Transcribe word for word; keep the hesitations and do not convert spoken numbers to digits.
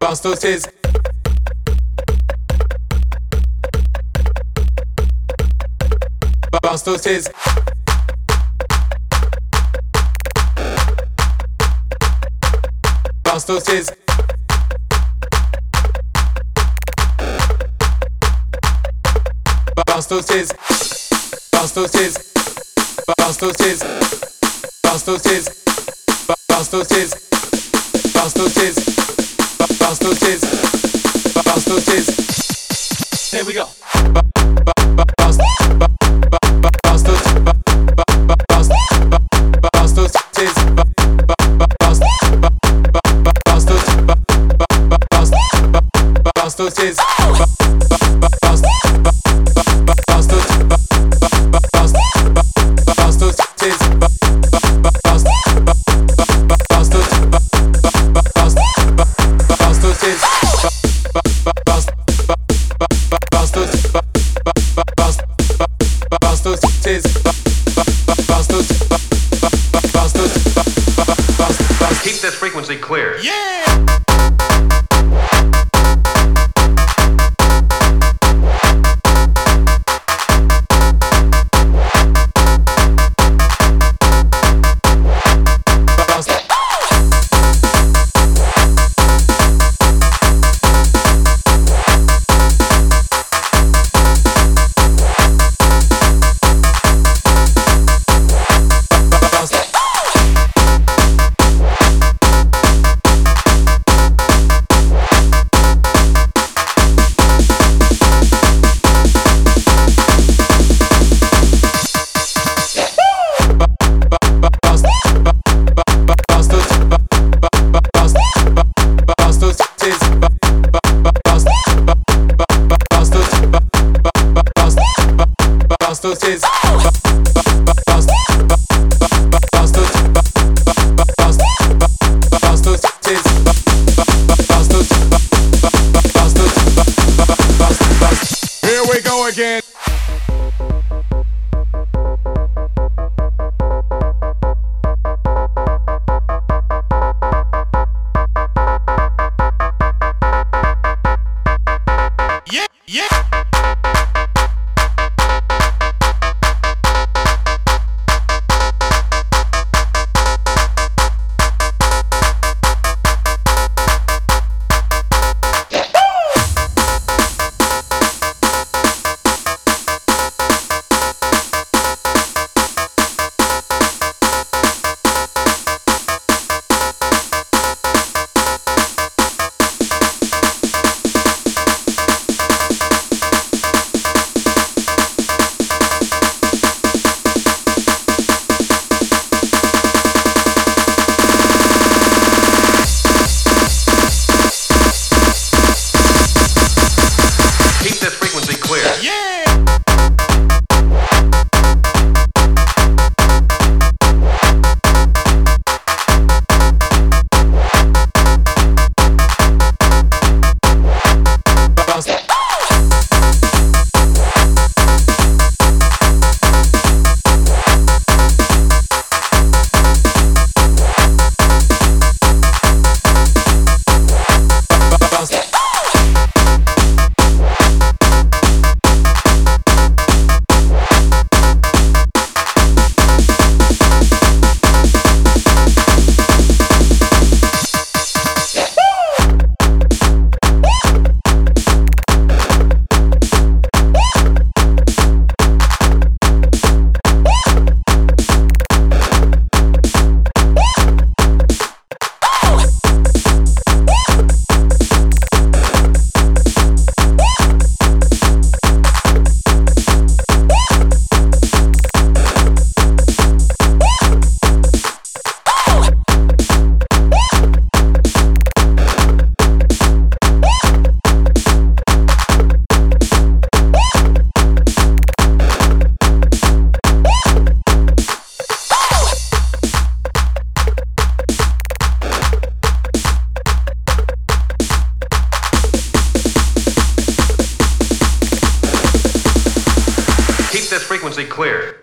bounce those tits. Bounce those tits. Bounce those tits. Bounce those tits. Bounce those tits. Bounce those tits. Bounce those tits. Bounce those tits. Bounce those tits. Bounce those tits. Bounce those tits. Here we go. Bounce, bounce those, bounce, bounce those tits. Bounce, bounce those, bounce, bounce those tits. Keep this frequency clear. Yeah! Those tits. Bounce, bounce those, bounce, bounce those tits. Bounce those, bounce those, bounce, bounce. Here we go again. Yeah, yeah. Frequency clear.